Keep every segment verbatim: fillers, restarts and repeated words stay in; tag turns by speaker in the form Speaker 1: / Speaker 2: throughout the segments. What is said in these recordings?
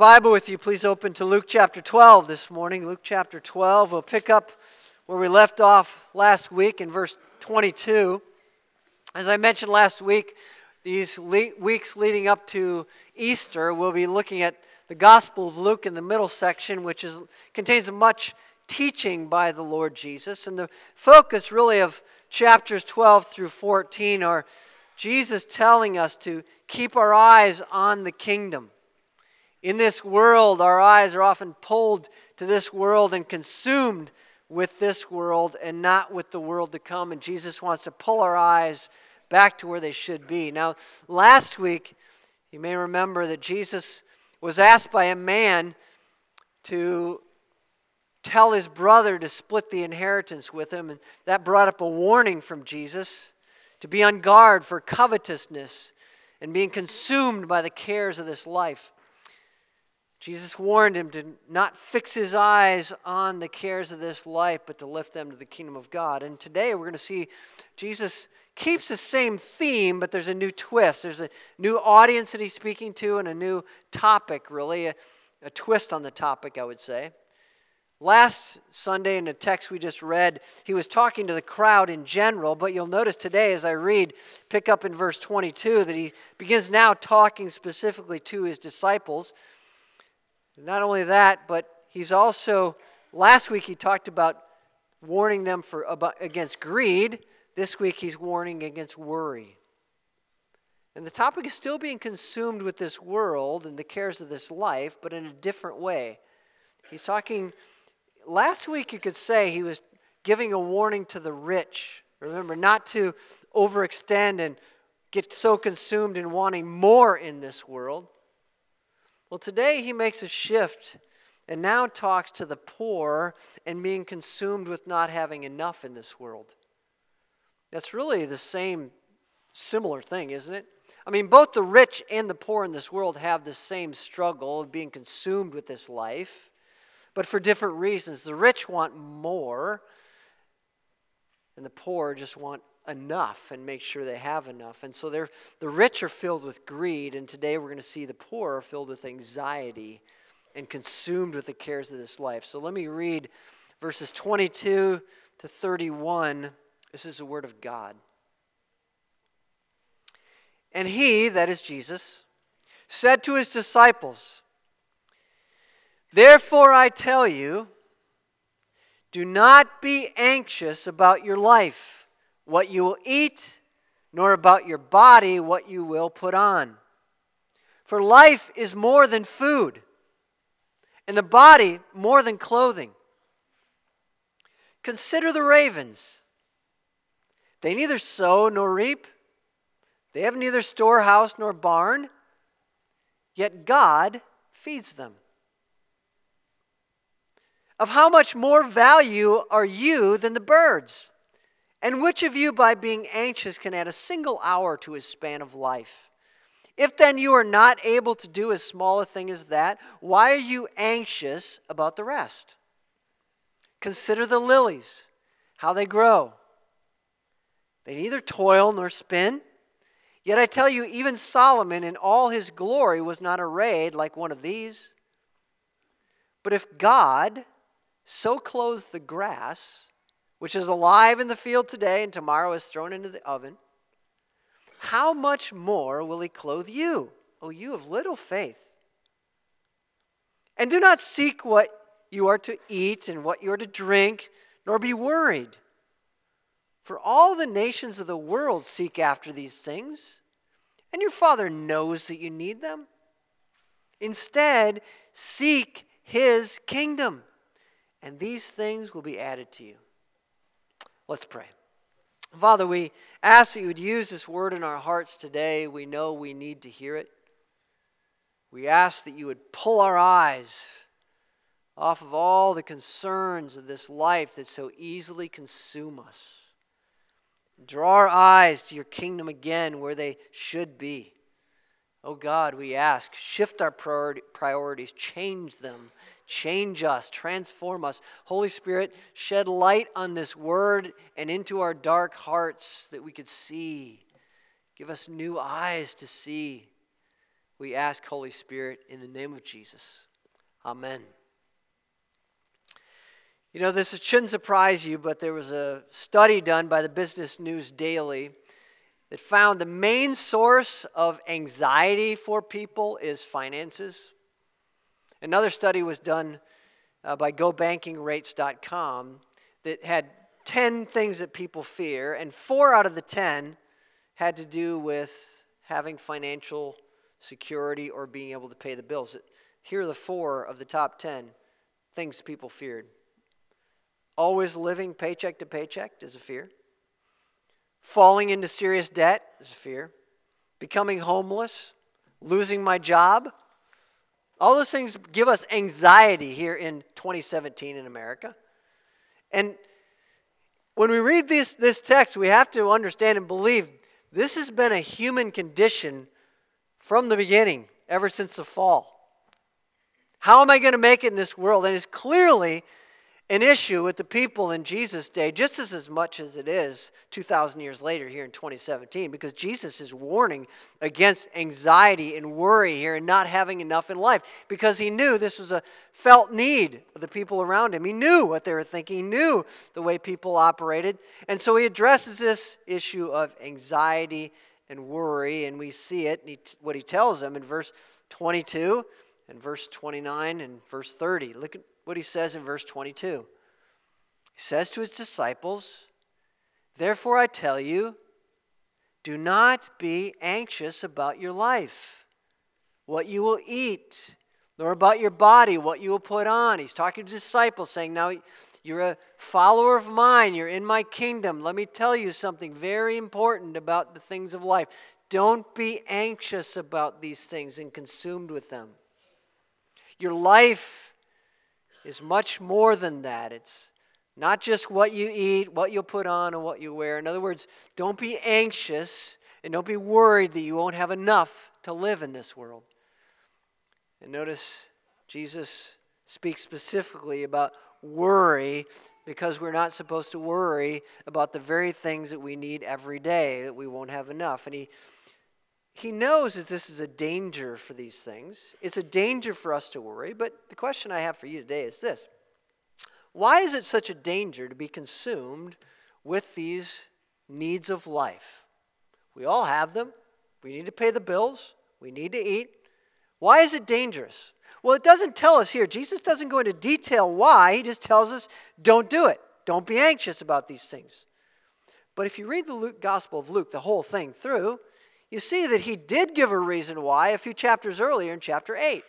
Speaker 1: Bible with you, please open to Luke chapter twelve this morning. Luke chapter twelve. We'll pick up where we left off last week in verse twenty-two. As I mentioned last week, these le- weeks leading up to Easter, we'll be looking at the Gospel of Luke in the middle section, which is contains much teaching by the Lord Jesus. And the focus really of chapters twelve through fourteen are Jesus telling us to keep our eyes on the kingdom. In this world, our eyes are often pulled to this world and consumed with this world and not with the world to come. And Jesus wants to pull our eyes back to where they should be. Now, last week, you may remember that Jesus was asked by a man to tell his brother to split the inheritance with him. And that brought up a warning from Jesus to be on guard for covetousness and being consumed by the cares of this life. Jesus warned him to not fix his eyes on the cares of this life, but to lift them to the kingdom of God. And today we're going to see Jesus keeps the same theme, but there's a new twist. There's a new audience that he's speaking to and a new topic, really, a, a twist on the topic, I would say. Last Sunday in the text we just read, he was talking to the crowd in general, but you'll notice today as I read, pick up in verse twenty-two, that he begins now talking specifically to his disciples. Not only that, but he's also, last week he talked about warning them for about, against greed. This week he's warning against worry. And the topic is still being consumed with this world and the cares of this life, but in a different way. He's talking, last week you could say he was giving a warning to the rich. Remember, not to overextend and get so consumed in wanting more in this world. Well, today he makes a shift and now talks to the poor and being consumed with not having enough in this world. That's really the same similar thing, isn't it? I mean, both the rich and the poor in this world have the same struggle of being consumed with this life, but for different reasons. The rich want more, and the poor just want enough and make sure they have enough. And so they're, the rich are filled with greed, and today we're going to see the poor are filled with anxiety and consumed with the cares of this life. So let me read verses twenty-two to thirty-one. This is the word of God. And he, that is Jesus, said to his disciples, "Therefore I tell you, do not be anxious about your life, what you will eat, nor about your body, what you will put on. For life is more than food, and the body more than clothing. Consider the ravens. They neither sow nor reap. They have neither storehouse nor barn, yet God feeds them. Of how much more value are you than the birds? And which of you, by being anxious, can add a single hour to his span of life? If then you are not able to do as small a thing as that, why are you anxious about the rest? Consider the lilies, how they grow. They neither toil nor spin. Yet I tell you, even Solomon in all his glory was not arrayed like one of these. But if God so clothes the grass, which is alive in the field today and tomorrow is thrown into the oven, how much more will he clothe you, O you of little faith? And do not seek what you are to eat and what you are to drink, nor be worried. For all the nations of the world seek after these things, and your Father knows that you need them. Instead, seek his kingdom, and these things will be added to you." Let's pray. Father, we ask that you would use this word in our hearts today. We know we need to hear it. We ask that you would pull our eyes off of all the concerns of this life that so easily consume us. Draw our eyes to your kingdom again where they should be. Oh God, we ask, shift our priorities, change them. Change us, transform us. Holy Spirit, shed light on this word and into our dark hearts that we could see. Give us new eyes to see. we ask, Holy Spirit, in the name of Jesus. Amen. You know, this shouldn't surprise you, but there was a study done by the Business News Daily that found the main source of anxiety for people is finances. Another study was done uh, by go banking rates dot com that had ten things that people fear, and four out of the ten had to do with having financial security or being able to pay the bills. Here are the four of the top ten things people feared. Always living paycheck to paycheck is a fear. Falling into serious debt is a fear. Becoming homeless. Losing my job. All those things give us anxiety here in twenty seventeen in America. And when we read this, this text, we have to understand and believe this has been a human condition from the beginning, ever since the fall. How am I going to make it in this world? And it's clearly an issue with the people in Jesus' day, just as, as much as it is two thousand years later here in twenty seventeen, because Jesus is warning against anxiety and worry here and not having enough in life, because he knew this was a felt need of the people around him. He knew what they were thinking. He knew the way people operated. And so he addresses this issue of anxiety and worry, and we see it, and he, what he tells them in verse twenty-two and verse twenty-nine and verse thirty. Look at what he says in verse twenty-two. He says to his disciples, "Therefore I tell you, do not be anxious about your life, what you will eat, nor about your body, what you will put on." He's talking to disciples saying, now you're a follower of mine, you're in my kingdom. Let me tell you something very important about the things of life. Don't be anxious about these things and consumed with them. Your life is much more than that. It's not just what you eat, what you'll put on, and what you wear. In other words, don't be anxious and don't be worried that you won't have enough to live in this world. And notice Jesus speaks specifically about worry, because we're not supposed to worry about the very things that we need every day, that we won't have enough. And he He knows that this is a danger for these things. It's a danger for us to worry. But the question I have for you today is this. Why is it such a danger to be consumed with these needs of life? We all have them. We need to pay the bills. We need to eat. Why is it dangerous? Well, it doesn't tell us here. Jesus doesn't go into detail why. He just tells us, don't do it. Don't be anxious about these things. But if you read the Luke, Gospel of Luke, the whole thing through, you see that he did give a reason why a few chapters earlier in chapter eight.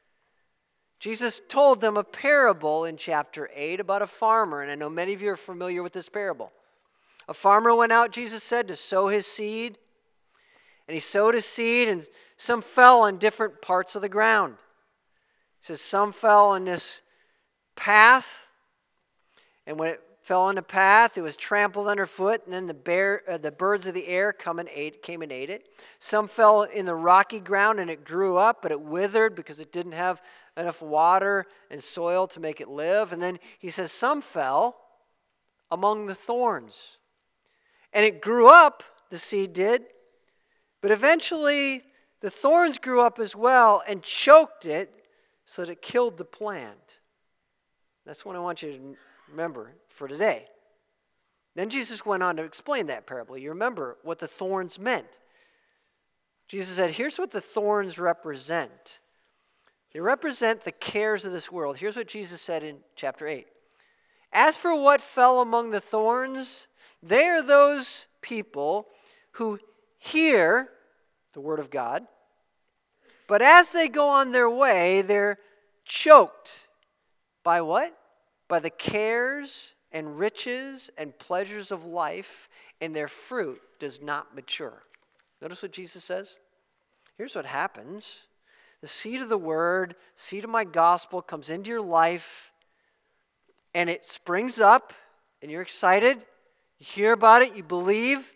Speaker 1: Jesus told them a parable in chapter eight about a farmer, and I know many of you are familiar with this parable. A farmer went out, Jesus said, to sow his seed, and he sowed his seed, and some fell on different parts of the ground. He says some fell on this path, and when it fell on the path, it was trampled underfoot, and then the bear, uh, the birds of the air come and ate, came and ate it. Some fell in the rocky ground, and it grew up, but it withered because it didn't have enough water and soil to make it live. And then he says some fell among the thorns. And it grew up, the seed did, but eventually the thorns grew up as well and choked it so that it killed the plant. That's what I want you to remember for today. Then Jesus went on to explain that parable. You remember what the thorns meant. Jesus said, here's what the thorns represent. They represent the cares of this world. Here's what Jesus said in chapter eight. As for what fell among the thorns, they are those people who hear the word of God, but as they go on their way, they're choked by what? By the cares and riches and pleasures of life, and their fruit does not mature. Notice what Jesus says? Here's what happens. The seed of the word, seed of my gospel comes into your life, and it springs up, and you're excited. You hear about it, you believe.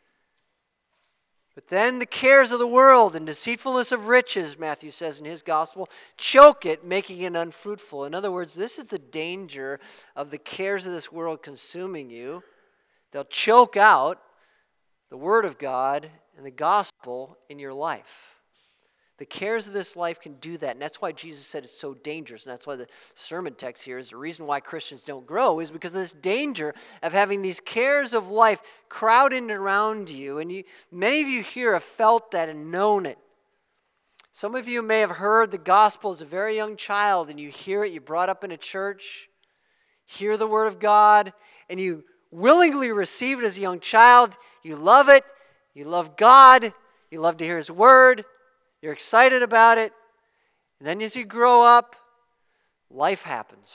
Speaker 1: But then the cares of the world and deceitfulness of riches, Matthew says in his gospel, choke it, making it unfruitful. In other words, this is the danger of the cares of this world consuming you. They'll choke out the word of God and the gospel in your life. The cares of this life can do that, and that's why Jesus said it's so dangerous, and that's why the sermon text here is the reason why Christians don't grow is because of this danger of having these cares of life crowding around you, and you, many of you here have felt that and known it. Some of you may have heard the gospel as a very young child, and you hear it, you brought up in a church, hear the word of God, and you willingly receive it as a young child. You love it, you love God, you love to hear His word, you're excited about it. And then as you grow up, life happens.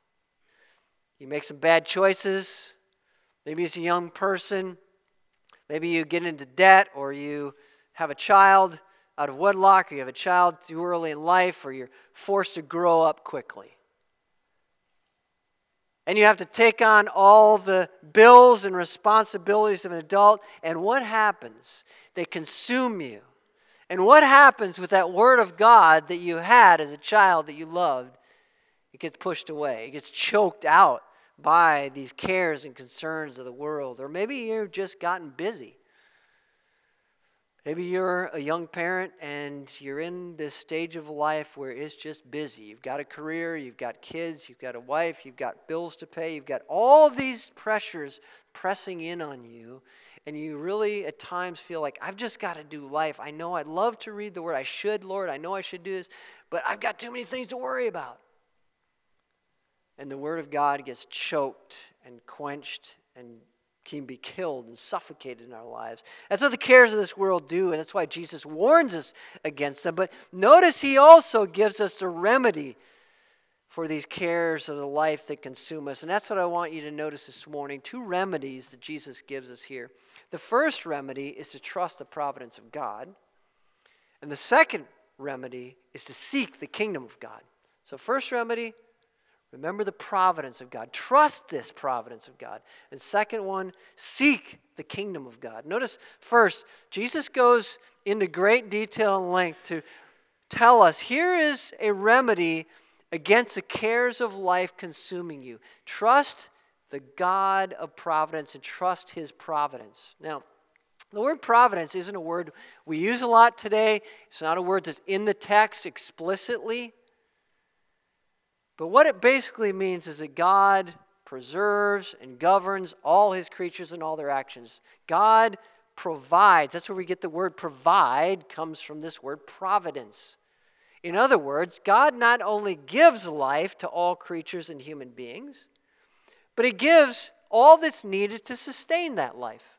Speaker 1: You make some bad choices. Maybe as a young person, maybe you get into debt, or you have a child out of wedlock, or you have a child too early in life, or you're forced to grow up quickly. And you have to take on all the bills and responsibilities of an adult, and what happens? They consume you. And what happens with that word of God that you had as a child that you loved? It gets pushed away. It gets choked out by these cares and concerns of the world. Or maybe you've just gotten busy. Maybe you're a young parent and you're in this stage of life where it's just busy. You've got a career, you've got kids, you've got a wife, you've got bills to pay, you've got all these pressures pressing in on you. And you really at times feel like, I've just got to do life. I know I'd love to read the Word. I should, Lord. I know I should do this. But I've got too many things to worry about. And the Word of God gets choked and quenched and can be killed and suffocated in our lives. That's what the cares of this world do, and that's why Jesus warns us against them. But notice He also gives us a remedy for these cares of the life that consume us. And that's what I want you to notice this morning. Two remedies that Jesus gives us here. The first remedy is to trust the providence of God. And the second remedy is to seek the kingdom of God. So first remedy, remember the providence of God. Trust this providence of God. And second one, seek the kingdom of God. Notice first, Jesus goes into great detail and length to tell us, here is a remedy against the cares of life consuming you. Trust the God of providence and trust His providence. Now, the word providence isn't a word we use a lot today. It's not a word that's in the text explicitly. But what it basically means is that God preserves and governs all His creatures and all their actions. God provides. That's where we get the word provide, comes from this word providence. In other words, God not only gives life to all creatures and human beings, but He gives all that's needed to sustain that life.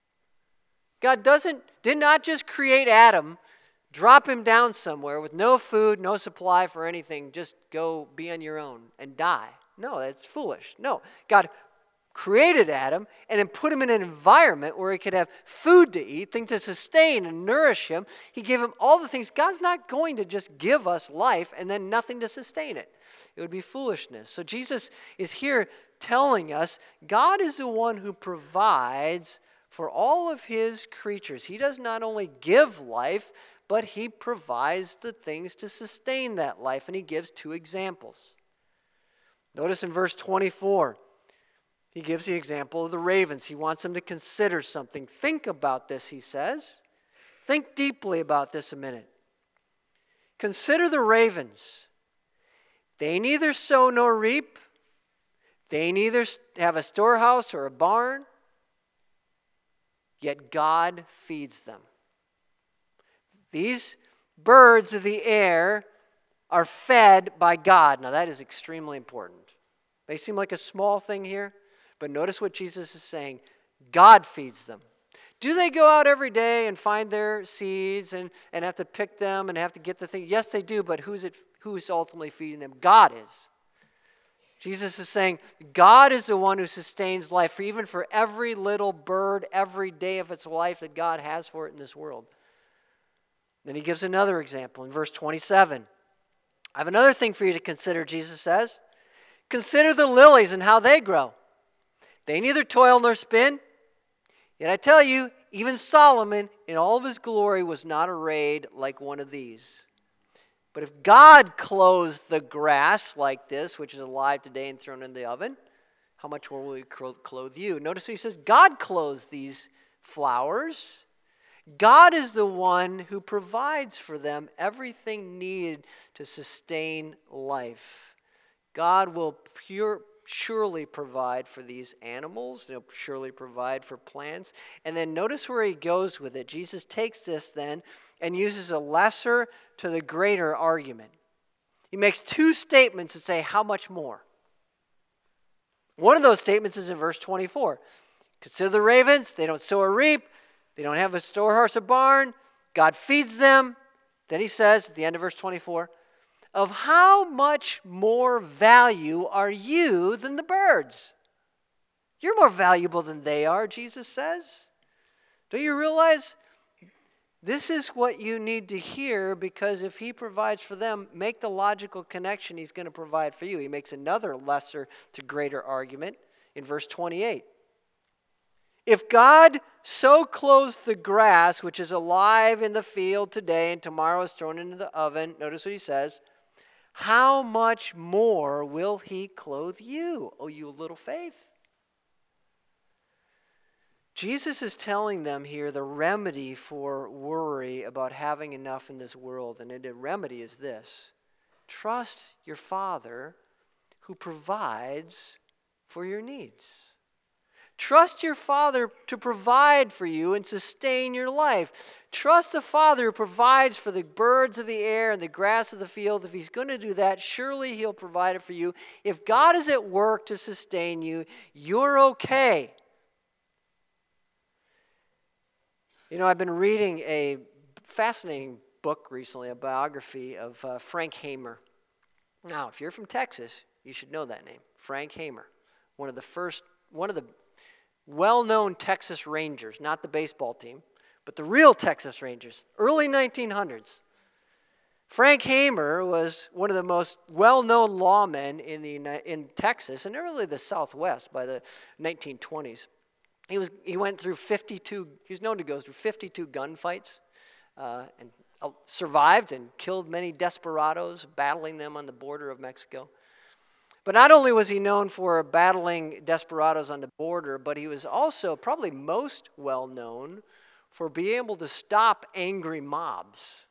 Speaker 1: God doesn't, did not just create Adam, drop him down somewhere with no food, no supply for anything, just go be on your own and die. No, that's foolish. No, God created Adam and then put him in an environment where he could have food to eat, things to sustain and nourish him. He gave him all the things. God's not going to just give us life and then nothing to sustain it. It would be foolishness. So Jesus is here telling us God is the one who provides for all of His creatures. He does not only give life, but He provides the things to sustain that life. And He gives two examples. Notice in verse twenty-four, He gives the example of the ravens. He wants them to consider something. Think about this, He says. Think deeply about this a minute. Consider the ravens. They neither sow nor reap. They neither have a storehouse or a barn. Yet God feeds them. These birds of the air are fed by God. Now that is extremely important. May seem like a small thing here, but notice what Jesus is saying. God feeds them. Do they go out every day and find their seeds and, and have to pick them and have to get the thing? Yes, they do, but who's it? Who's ultimately feeding them? God is. Jesus is saying God is the one who sustains life, for even for every little bird, every day of its life that God has for it in this world. Then He gives another example in verse twenty-seven. I have another thing for you to consider, Jesus says. Consider the lilies and how they grow. They neither toil nor spin. Yet I tell you, even Solomon in all of his glory was not arrayed like one of these. But if God clothes the grass like this, which is alive today and thrown in the oven, how much more will He clothe you? Notice what He says, God clothes these flowers. God is the one who provides for them everything needed to sustain life. God will pure, surely provide for these animals. He'll surely provide for plants. And then notice where he goes with it. Jesus takes this then and uses a lesser to the greater argument. He makes two statements that say, how much more? One of those statements is in verse twenty-four. Consider the ravens. They don't sow or reap. They don't have a storehouse or barn. God feeds them. Then he says at the end of verse twenty-four, of how much more value are you than the birds? You're more valuable than they are, Jesus says. Don't you realize this is what you need to hear, because if he provides for them, make the logical connection, he's going to provide for you. He makes another lesser to greater argument in verse twenty-eight. If God so clothes the grass, which is alive in the field today and tomorrow is thrown into the oven, notice what he says, how much more will he clothe you, O you of little faith? Jesus is telling them here the remedy for worry about having enough in this world. And the remedy is this: trust your Father who provides for your needs. Trust your Father to provide for you and sustain your life. Trust the Father who provides for the birds of the air and the grass of the field. If he's going to do that, surely he'll provide it for you. If God is at work to sustain you, you're okay. You know, I've been reading a fascinating book recently, a biography of uh, Frank Hamer. Now, if you're from Texas, you should know that name, Frank Hamer. One of the first, one of the well-known Texas Rangers, not the baseball team, but the real Texas Rangers, early nineteen hundreds. Frank Hamer was one of the most well-known lawmen in the in Texas and really the Southwest by the nineteen twenties. He was he went through fifty-two. He was known to go through fifty-two gunfights, uh, and uh, survived and killed many desperados, battling them on the border of Mexico. But not only was he known for battling desperados on the border, but he was also probably most well known for being able to stop angry mobs.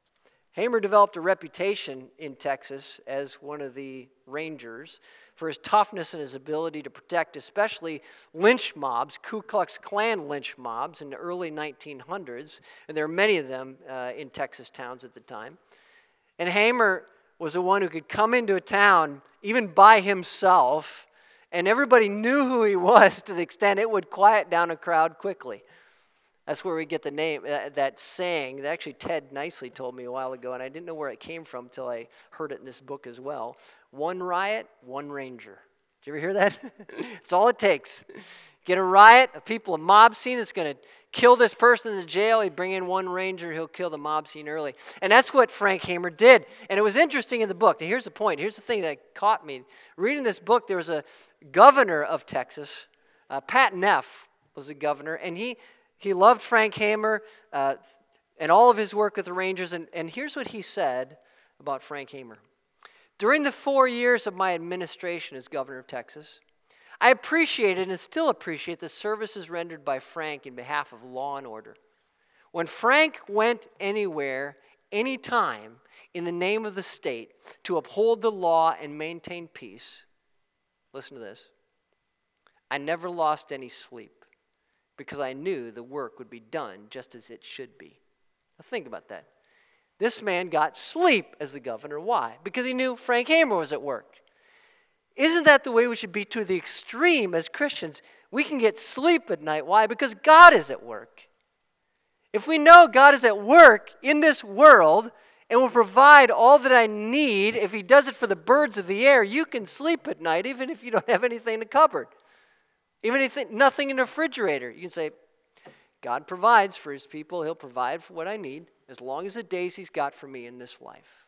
Speaker 1: Hamer developed a reputation in Texas as one of the Rangers for his toughness and his ability to protect especially lynch mobs, Ku Klux Klan lynch mobs in the early nineteen hundreds, and there are many of them uh, in Texas towns at the time. And Hamer was the one who could come into a town even by himself, and everybody knew who he was to the extent it would quiet down a crowd quickly. That's where we get the name, uh, that saying that actually Ted Nicely told me a while ago, and I didn't know where it came from until I heard it in this book as well. One riot, one ranger. Did you ever hear that? It's all it takes. Get a riot, a people, a mob scene that's going to kill this person in the jail. He'd bring in one ranger, he'll kill the mob scene early. And that's what Frank Hamer did. And it was interesting in the book. Now, here's the point. Here's the thing that caught me. Reading this book, there was a governor of Texas, uh, Pat Neff was the governor, and he he loved Frank Hamer uh, and all of his work with the Rangers. And, and here's what he said about Frank Hamer. During the four years of my administration as governor of Texas, I appreciated and still appreciate the services rendered by Frank in behalf of law and order. When Frank went anywhere, anytime, in the name of the state to uphold the law and maintain peace, listen to this, I never lost any sleep because I knew the work would be done just as it should be. Now think about that. This man got sleep as the governor. Why? Because he knew Frank Hamer was at work. Isn't that the way we should be to the extreme as Christians? We can get sleep at night. Why? Because God is at work. If we know God is at work in this world and will provide all that I need, if he does it for the birds of the air, you can sleep at night even if you don't have anything in the cupboard. Even if nothing in the refrigerator. You can say, God provides for his people. He'll provide for what I need as long as the days he's got for me in this life.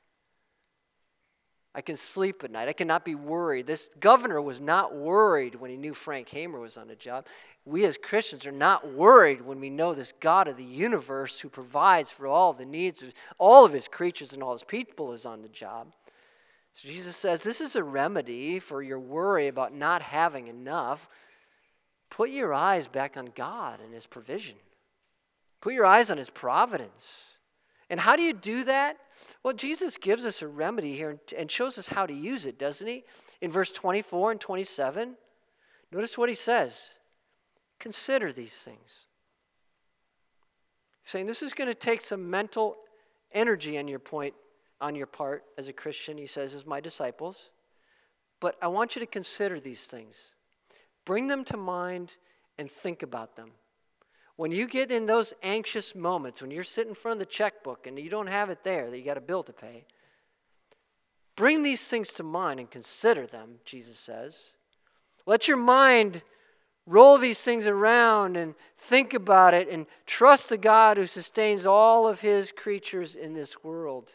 Speaker 1: I can sleep at night. I cannot be worried. This governor was not worried when he knew Frank Hamer was on the job. We as Christians are not worried when we know this God of the universe who provides for all the needs of all of his creatures and all his people is on the job. So Jesus says this is a remedy for your worry about not having enough. Put your eyes back on God and his provision. Put your eyes on his providence. And how do you do that? Well, Jesus gives us a remedy here and shows us how to use it, doesn't he? In verse twenty-four and twenty-seven, notice what he says. Consider these things. He's saying this is going to take some mental energy on your point, on your part as a Christian, he says, as my disciples. But I want you to consider these things. Bring them to mind and think about them. When you get in those anxious moments, when you're sitting in front of the checkbook and you don't have it there, that you got a bill to pay, bring these things to mind and consider them, Jesus says. Let your mind roll these things around and think about it and trust the God who sustains all of his creatures in this world.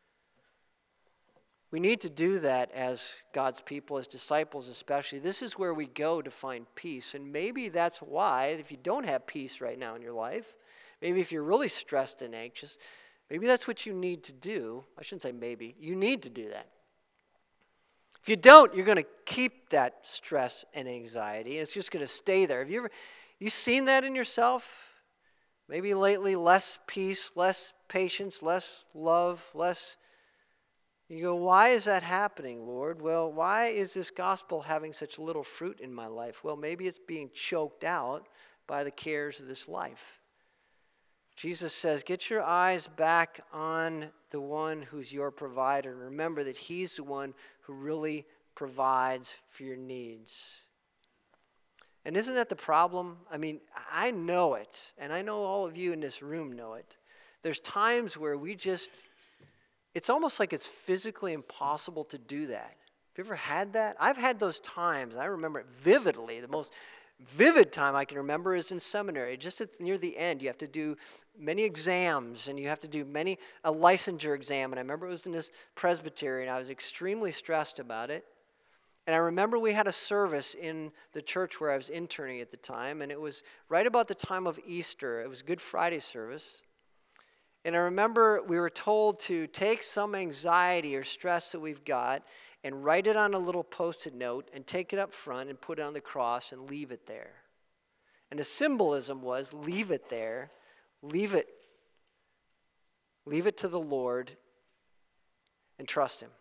Speaker 1: We need to do that as God's people, as disciples especially. This is where we go to find peace. And maybe that's why, if you don't have peace right now in your life, maybe if you're really stressed and anxious, maybe that's what you need to do. I shouldn't say maybe. You need to do that. If you don't, you're going to keep that stress and anxiety, and it's just going to stay there. Have you ever you seen that in yourself? Maybe lately, less peace, less patience, less love, less... You go, why is that happening, Lord? Well, why is this gospel having such little fruit in my life? Well, maybe it's being choked out by the cares of this life. Jesus says, get your eyes back on the one who's your provider, and remember that he's the one who really provides for your needs. And isn't that the problem? I mean, I know it, and I know all of you in this room know it. There's times where we just... It's almost like it's physically impossible to do that. Have you ever had that? I've had those times. I remember it vividly. The most vivid time I can remember is in seminary. Just at, near the end, you have to do many exams, and you have to do many a licensure exam. And I remember it was in this presbytery, and I was extremely stressed about it. And I remember we had a service in the church where I was interning at the time, and it was right about the time of Easter. It was Good Friday service. And I remember we were told to take some anxiety or stress that we've got and write it on a little Post-it note and take it up front and put it on the cross and leave it there. And the symbolism was leave it there, leave it, leave it to the Lord and trust him.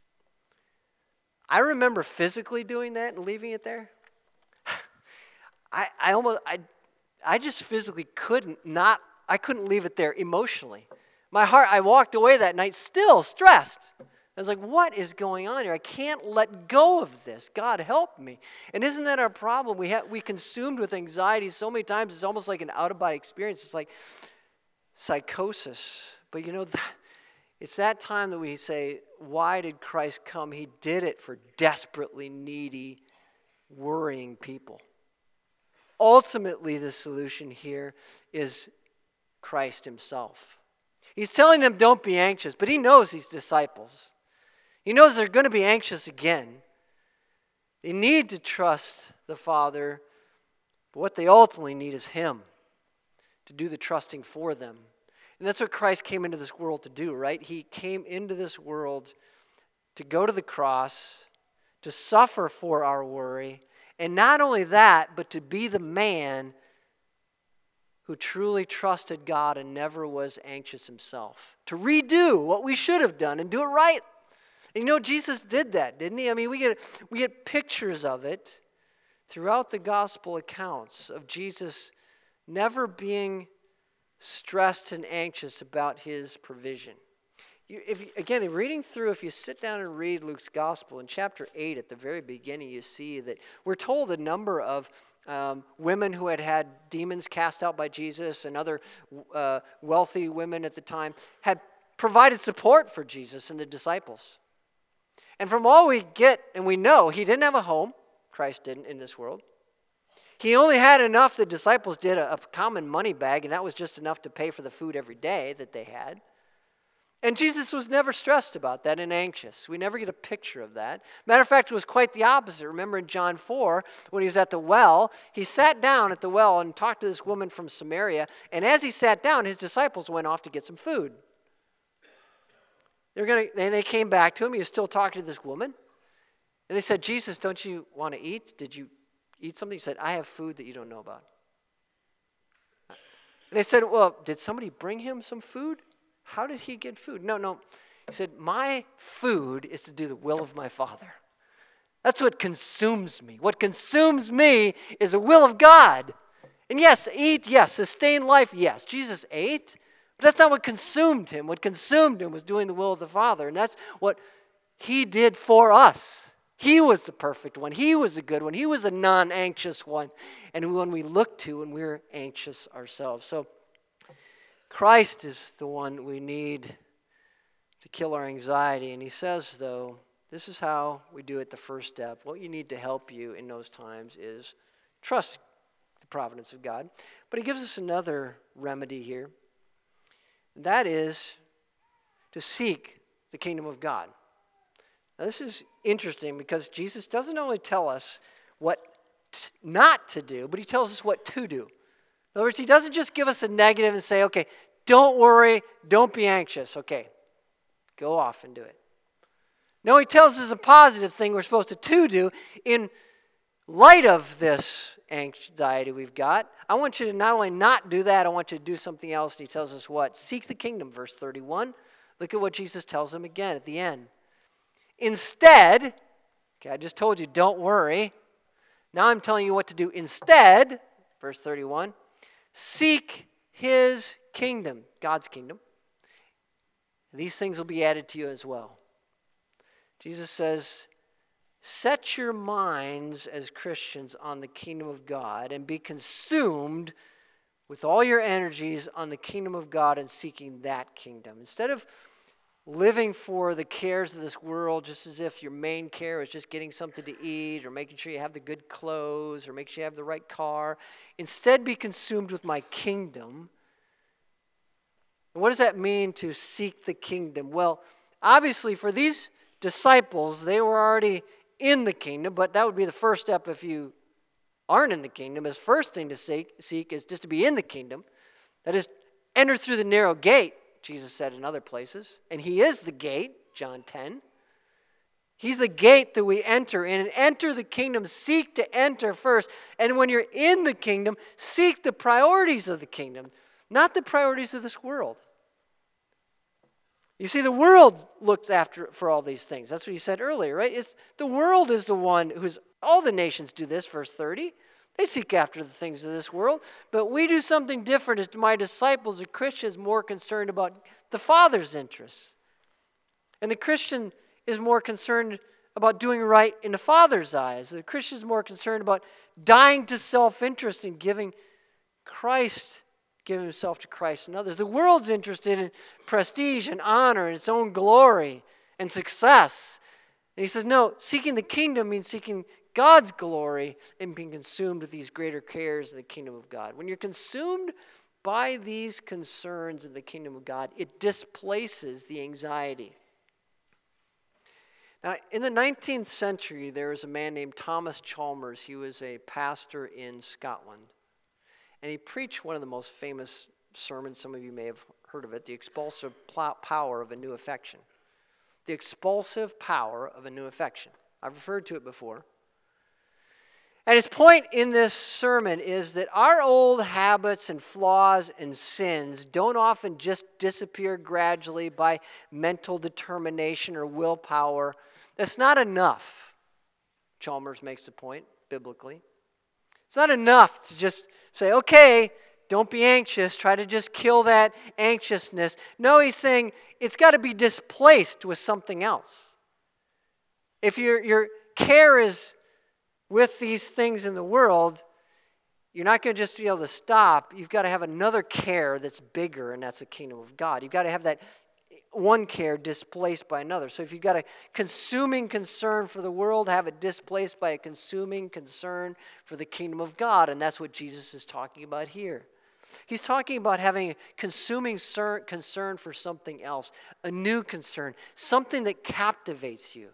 Speaker 1: I remember physically doing that and leaving it there. I, I almost, I, I just physically couldn't not I couldn't leave it there emotionally. My heart, I walked away that night still stressed. I was like, what is going on here? I can't let go of this. God, help me. And isn't that our problem? We have we consumed with anxiety so many times, it's almost like an out-of-body experience. It's like psychosis. But you know, it's that time that we say, why did Christ come? He did it for desperately needy, worrying people. Ultimately, the solution here is Christ himself. He's telling them don't be anxious, but he knows these disciples. He knows they're going to be anxious again. They need to trust the Father, but what they ultimately need is him to do the trusting for them. And that's what Christ came into this world to do, right? He came into this world to go to the cross, to suffer for our worry, and not only that, but to be the man who truly trusted God and never was anxious himself. To redo what we should have done and do it right. And you know, Jesus did that, didn't he? I mean, we get we get pictures of it throughout the gospel accounts of Jesus never being stressed and anxious about his provision. You, if again, reading through, if you sit down and read Luke's gospel, in chapter eight at the very beginning, you see that we're told a number of Um, women who had had demons cast out by Jesus and other uh, wealthy women at the time had provided support for Jesus and the disciples. And from all we get, and we know, he didn't have a home. Christ didn't in this world. He only had enough, the disciples did, a, a common money bag, and that was just enough to pay for the food every day that they had. And Jesus was never stressed about that and anxious. We never get a picture of that. Matter of fact, it was quite the opposite. Remember in John four, when he was at the well, he sat down at the well and talked to this woman from Samaria. And as he sat down, his disciples went off to get some food. They were gonna, and they came back to him. He was still talking to this woman. And they said, Jesus, don't you want to eat? Did you eat something? He said, I have food that you don't know about. And they said, well, did somebody bring him some food? How did he get food? No, no. He said, my food is to do the will of my Father. That's what consumes me. What consumes me is the will of God. And yes, eat, yes. Sustain life, yes. Jesus ate, but that's not what consumed him. What consumed him was doing the will of the Father. And that's what he did for us. He was the perfect one. He was the good one. He was a non-anxious one. And one we look to when we're anxious ourselves. So Christ is the one we need to kill our anxiety. And he says, though, this is how we do it the first step. What you need to help you in those times is trust the providence of God. But he gives us another remedy here. And that is to seek the kingdom of God. Now, this is interesting because Jesus doesn't only tell us what t- not to do, but he tells us what to do. In other words, he doesn't just give us a negative and say, okay, don't worry, don't be anxious. Okay, go off and do it. No, he tells us a positive thing we're supposed to, to do in light of this anxiety we've got. I want you to not only not do that, I want you to do something else. And he tells us what? Seek the kingdom, verse thirty-one. Look at what Jesus tells them again at the end. Instead, okay, I just told you, don't worry. Now I'm telling you what to do instead, verse thirty-one. Seek his kingdom, God's kingdom. These things will be added to you as well. Jesus says, set your minds as Christians on the kingdom of God and be consumed with all your energies on the kingdom of God and seeking that kingdom. Instead of living for the cares of this world just as if your main care is just getting something to eat or making sure you have the good clothes or making sure you have the right car, instead be consumed with my kingdom. And what does that mean to seek the kingdom? Well, obviously for these disciples, they were already in the kingdom, but that would be the first step if you aren't in the kingdom. His first thing to seek, seek is just to be in the kingdom. That is, enter through the narrow gate, Jesus said in other places. And he is the gate, John ten. He's the gate that we enter in. And enter the kingdom, seek to enter first. And when you're in the kingdom, seek the priorities of the kingdom, not the priorities of this world. You see, the world looks after for all these things. That's what he said earlier, right? It's, the world is the one who's, all the nations do this, verse thirty. They seek after the things of this world. But we do something different as my disciples, the Christians, more concerned about the Father's interests. And the Christian is more concerned about doing right in the Father's eyes. The Christian is more concerned about dying to self-interest and giving Christ Give himself to Christ and others. The world's interested in prestige and honor and its own glory and success. And he says, no, seeking the kingdom means seeking God's glory and being consumed with these greater cares in the kingdom of God. When you're consumed by these concerns in the kingdom of God, it displaces the anxiety. Now, in the nineteenth century, there was a man named Thomas Chalmers. He was a pastor in Scotland. And he preached one of the most famous sermons, some of you may have heard of it, the expulsive power of a new affection. The expulsive power of a new affection. I've referred to it before. And his point in this sermon is that our old habits and flaws and sins don't often just disappear gradually by mental determination or willpower. That's not enough, Chalmers makes the point, biblically. It's not enough to just say, okay, don't be anxious. Try to just kill that anxiousness. No, he's saying it's got to be displaced with something else. If your, your care is with these things in the world, you're not going to just be able to stop. You've got to have another care that's bigger, and that's the kingdom of God. You've got to have that one care displaced by another. So if you've got a consuming concern for the world, have it displaced by a consuming concern for the kingdom of God. And that's what Jesus is talking about here. He's talking about having a consuming concern for something else, a new concern, something that captivates you.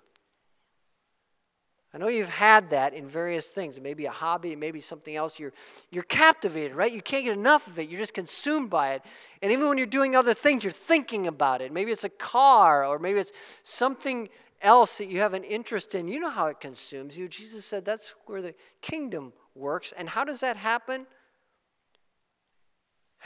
Speaker 1: I know you've had that in various things. It may be a hobby, it may be something else. You're, you're captivated, right? You can't get enough of it. You're just consumed by it. And even when you're doing other things, you're thinking about it. Maybe it's a car, or maybe it's something else that you have an interest in. You know how it consumes you. Jesus said that's where the kingdom works. And how does that happen?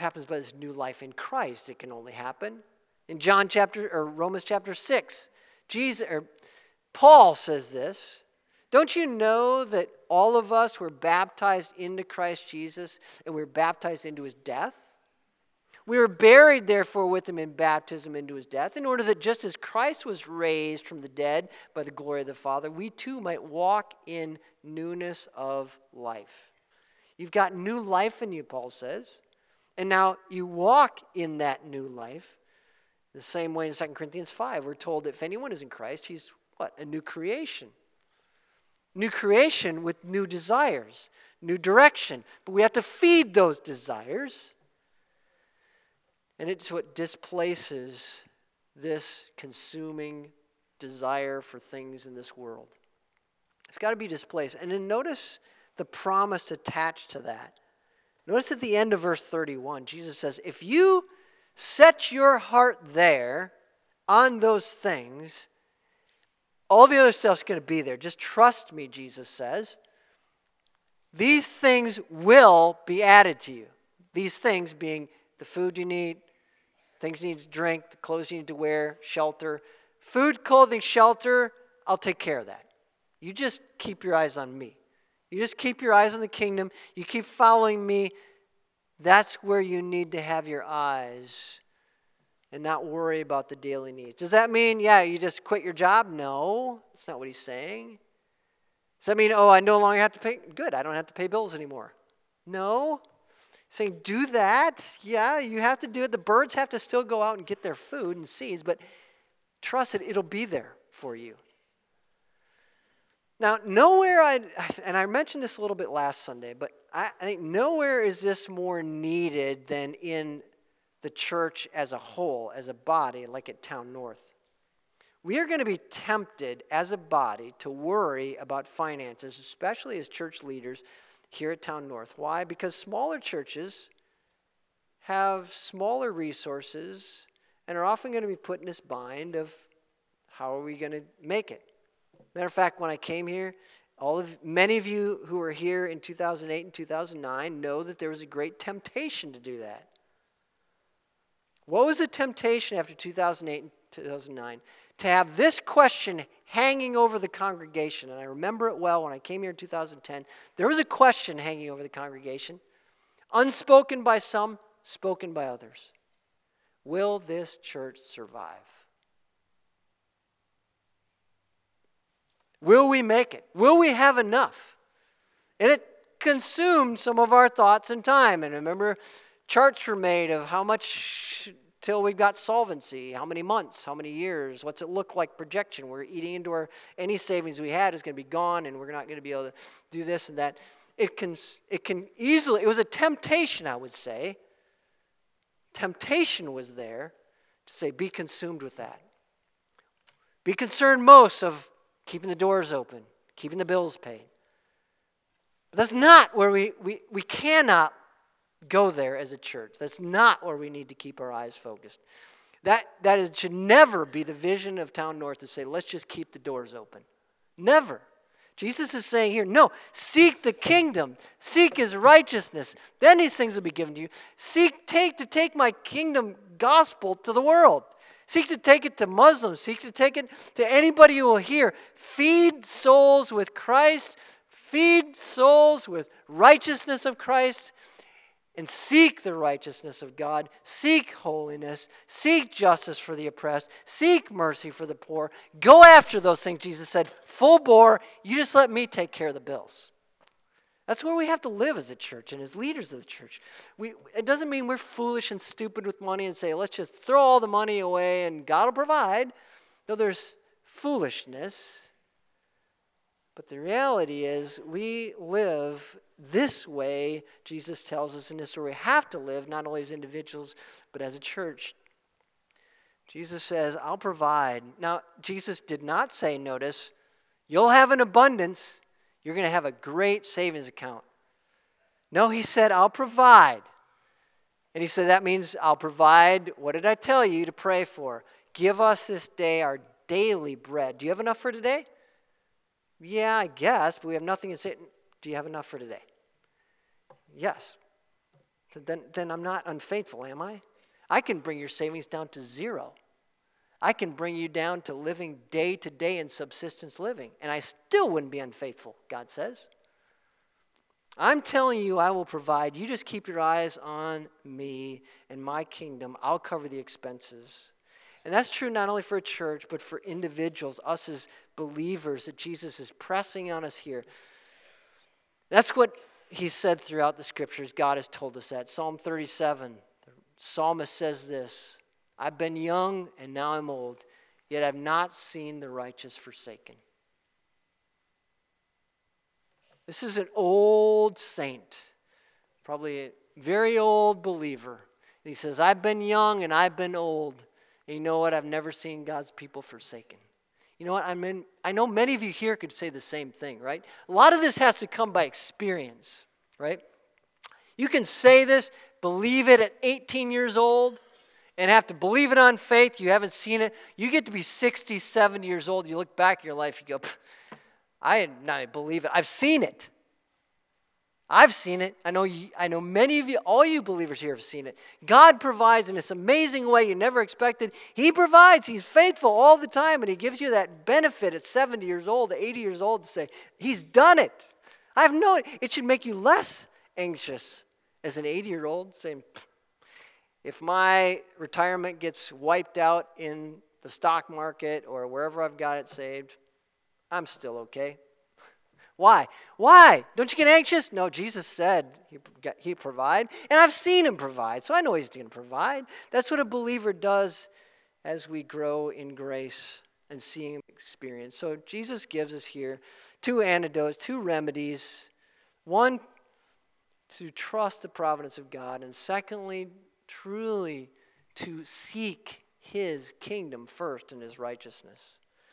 Speaker 1: happens by this new life in Christ. It can only happen. In John chapter, or Romans chapter six, Jesus, or Paul says this, don't you know that all of us were baptized into Christ Jesus and we were baptized into his death? We were buried, therefore, with him in baptism into his death, in order that just as Christ was raised from the dead by the glory of the Father, we too might walk in newness of life. You've got new life in you, Paul says, and now you walk in that new life. The same way in Second Corinthians five, we're told that if anyone is in Christ, he's what? A new creation. New creation with new desires, new direction. But we have to feed those desires. And it's what displaces this consuming desire for things in this world. It's got to be displaced. And then notice the promise attached to that. Notice at the end of verse thirty-one, Jesus says, if you set your heart there on those things, all the other stuff's going to be there. Just trust me, Jesus says. These things will be added to you. These things being the food you need, things you need to drink, the clothes you need to wear, shelter. Food, clothing, shelter, I'll take care of that. You just keep your eyes on me. You just keep your eyes on the kingdom. You keep following me. That's where you need to have your eyes and not worry about the daily needs. Does that mean, yeah, you just quit your job? No, that's not what he's saying. Does that mean, oh, I no longer have to pay? Good, I don't have to pay bills anymore. No. He's saying, do that. Yeah, you have to do it. The birds have to still go out and get their food and seeds, but trust it, it'll be there for you. Now, nowhere, I and I mentioned this a little bit last Sunday, but I, I think nowhere is this more needed than in the church as a whole, as a body, like at Town North. We are going to be tempted as a body to worry about finances, especially as church leaders here at Town North. Why? Because smaller churches have smaller resources and are often going to be put in this bind of how are we going to make it. Matter of fact, when I came here, all of many of you who were here in two thousand eight and two thousand nine know that there was a great temptation to do that. What was the temptation after two thousand eight and two thousand nine? To have this question hanging over the congregation. And I remember it well when I came here in two thousand ten. There was a question hanging over the congregation, unspoken by some, spoken by others. Will this church survive? Will we make it? Will we have enough? And it consumed some of our thoughts and time. And remember, charts were made of how much till we got solvency, how many months, how many years, what's it look like projection. We're eating into our, any savings we had is going to be gone and we're not going to be able to do this and that. It can, it can easily, it was a temptation, I would say. Temptation was there to say, be consumed with that. Be concerned most of keeping the doors open, keeping the bills paid. But that's not where we, we, we cannot go there as a church. That's not where we need to keep our eyes focused. That, that is, should never be the vision of Town North to say, let's just keep the doors open. Never. Jesus is saying here, no, seek the kingdom. Seek his righteousness. Then these things will be given to you. Seek, take to take my kingdom gospel to the world. Seek to take it to Muslims. Seek to take it to anybody who will hear. Feed souls with Christ. Feed souls with righteousness of Christ. And seek the righteousness of God. Seek holiness. Seek justice for the oppressed. Seek mercy for the poor. Go after those things, Jesus said. Full bore. You just let me take care of the bills. That's where we have to live as a church and as leaders of the church. We, it doesn't mean we're foolish and stupid with money and say, let's just throw all the money away and God will provide. No, there's foolishness. But the reality is we live this way, Jesus tells us in this story, we have to live not only as individuals, but as a church. Jesus says, I'll provide. Now, Jesus did not say, notice, you'll have an abundance. You're going to have a great savings account. No, he said, I'll provide. And he said, that means I'll provide, what did I tell you to pray for? Give us this day our daily bread. Do you have enough for today? Yeah, I guess, but we have nothing to say. Do you have enough for today? Yes. So then, then I'm not unfaithful, am I? I can bring your savings down to zero. I can bring you down to living day to day in subsistence living, and I still wouldn't be unfaithful, God says. I'm telling you, I will provide. You just keep your eyes on me and my kingdom. I'll cover the expenses. And that's true not only for a church, but for individuals, us as believers, that Jesus is pressing on us here. That's what he said throughout the scriptures. God has told us that. Psalm thirty-seven, the psalmist says this, I've been young and now I'm old, yet I've not seen the righteous forsaken. This is an old saint, probably a very old believer. And he says, I've been young and I've been old. And you know what? I've never seen God's people forsaken. You know what? I mean, I know many of you here could say the same thing, right? A lot of this has to come by experience, right? You can say this, believe it at eighteen years old, and have to believe it on faith. You haven't seen it. You get to be sixty, seventy years old. You look back in your life, you go, I did not believe it. I've seen it. I've seen it. I know you, I know many of you, all you believers here have seen it. God provides in this amazing way you never expected. He provides. He's faithful all the time, and he gives you that benefit at seventy years old, eighty years old to say, he's done it. I have no, it should make you less anxious as an eighty-year-old saying, if my retirement gets wiped out in the stock market or wherever I've got it saved, I'm still okay. Why? Why? Don't you get anxious? No, Jesus said he, he provide, and I've seen him provide, so I know he's going to provide. That's what a believer does as we grow in grace and seeing him experience. So Jesus gives us here two antidotes, two remedies. One, to trust the providence of God, and secondly, truly to seek his kingdom first and his righteousness.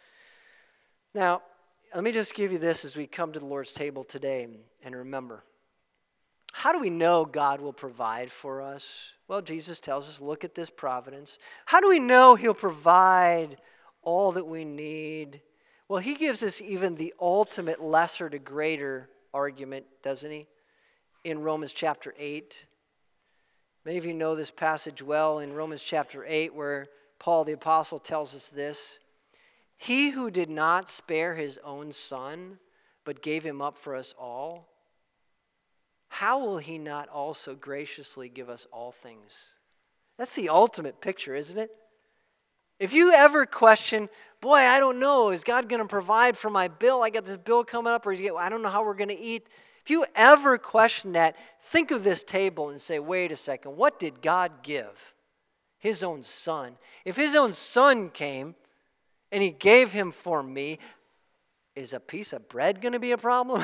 Speaker 1: Now, let me just give you this as we come to the Lord's table today, and remember, how do we know God will provide for us? Well, Jesus tells us, look at this providence. How do we know he'll provide all that we need? Well, he gives us even the ultimate lesser to greater argument, doesn't he? In Romans chapter eight. Many of you know this passage well in Romans chapter eight, where Paul the apostle tells us this. He who did not spare his own son, but gave him up for us all, how will he not also graciously give us all things? That's the ultimate picture, isn't it? If you ever question, boy, I don't know, is God going to provide for my bill? I got this bill coming up, or is he, I don't know how we're going to eat. If you ever question that, think of this table and say, wait a second, what did God give? His own son. If his own son came, and he gave him for me, is a piece of bread going to be a problem?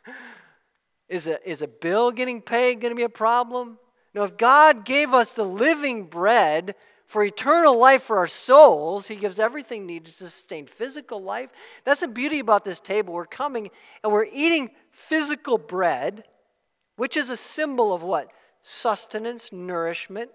Speaker 1: is, a, is a bill getting paid going to be a problem? No, if God gave us the living bread for eternal life for our souls, he gives everything needed to sustain physical life. That's the beauty about this table. We're coming and we're eating physical bread, which is a symbol of what? Sustenance, nourishment.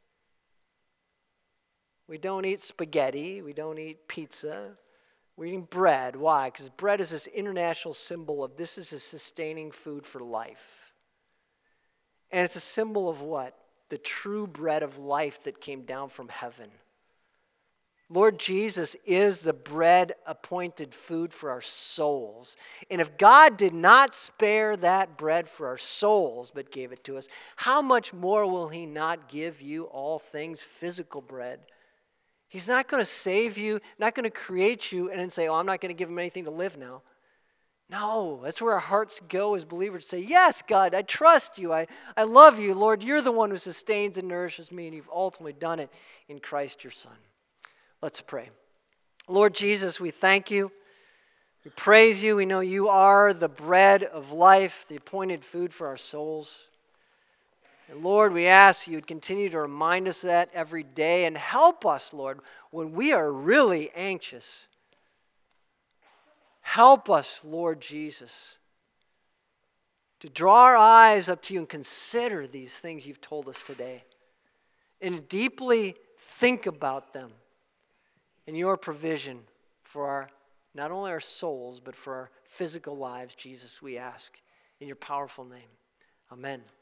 Speaker 1: We don't eat spaghetti. We don't eat pizza. We're eating bread. Why? Because bread is this international symbol of this is a sustaining food for life. And it's a symbol of what? The true bread of life that came down from heaven. Lord Jesus is the bread appointed food for our souls. And if God did not spare that bread for our souls but gave it to us, how much more will he not give you all things physical bread? He's not going to save you, not going to create you, and then say, oh, I'm not going to give him anything to live now. No, that's where our hearts go as believers. Say, yes, God, I trust you. I, I love you. Lord, you're the one who sustains and nourishes me, and you've ultimately done it in Christ your Son. Let's pray. Lord Jesus, we thank you. We praise you. We know you are the bread of life, the appointed food for our souls. And Lord, we ask you to continue to remind us that every day and help us, Lord, when we are really anxious. Help us, Lord Jesus, to draw our eyes up to you and consider these things you've told us today and deeply think about them and your provision for our, not only our souls, but for our physical lives, Jesus, we ask in your powerful name. Amen.